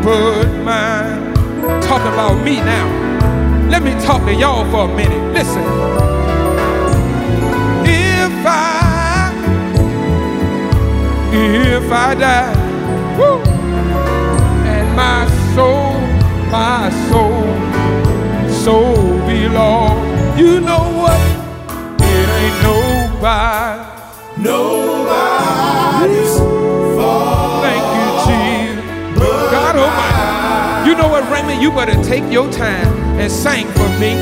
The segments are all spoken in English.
but mine. Talking about me now. Let me talk to y'all for a minute. Listen. If I die, woo, and my soul be lost, you know what? It ain't nobody's fault. Thank you, Jesus. God Almighty. You know what, Raymond? You better take your time and sing for me.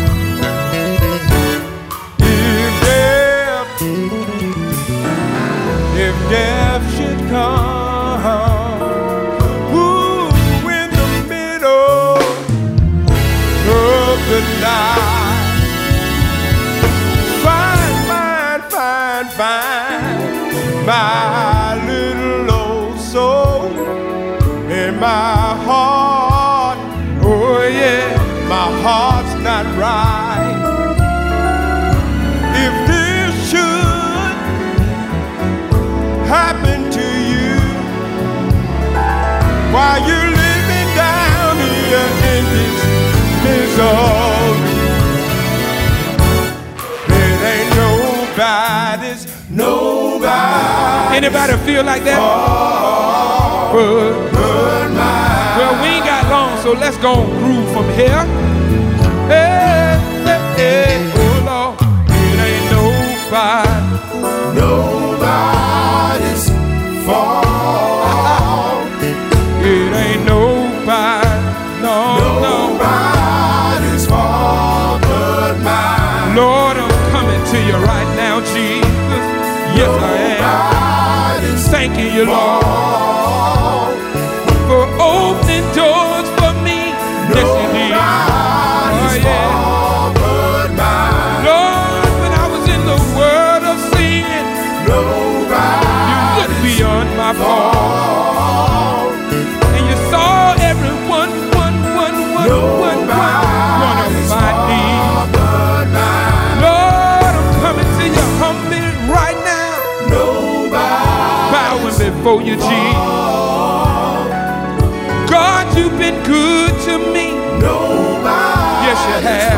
If death should come, ooh, in the middle of the night, find my little old soul in my heart. Oh yeah, my heart's not right. If this should happen to you while you're living down here in this misery, it ain't nobody. Anybody feel like that? Well, we ain't got long, so let's go and groove from here. Hey, hey, hey, oh Lord, it ain't nobody's fault. It ain't nobody's fault but mine. Lord, I'm coming to you right now, Jesus. Yes, I am. Thanking you, Lord, for opening doors for me. Yes, you did. Oh, yeah. Lord, when I was in the world of sin, you looked beyond my fault, and you saw everyone wanna find me. Lord, I'm coming to you humbly right now, bowing before you, Jesus. God, you've been good to me. Yes, you have.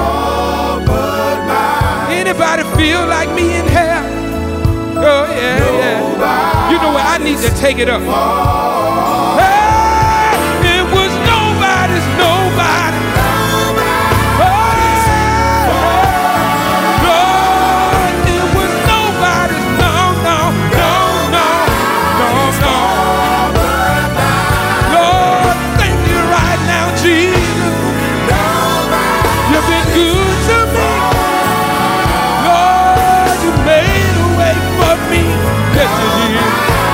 Anybody feel like me in hell? Oh yeah, yeah. You know what? I need to take it up. Hey, it was nobody's nobody. Lord, it was nobody's no. Lord, thank you right now, Jesus. You've been good to me. Lord, you made a way for me. Yes, you did.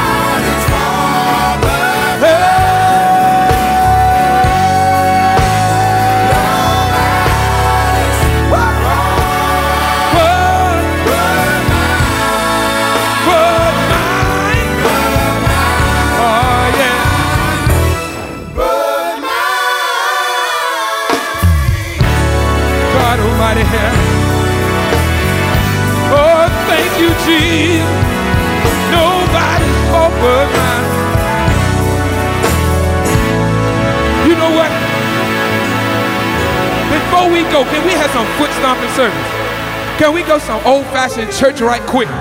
Oh, thank you, Jesus. Nobody's fault but mine. You know what? Before we go, can we have some foot stomping service? Can we go some old-fashioned church right quick?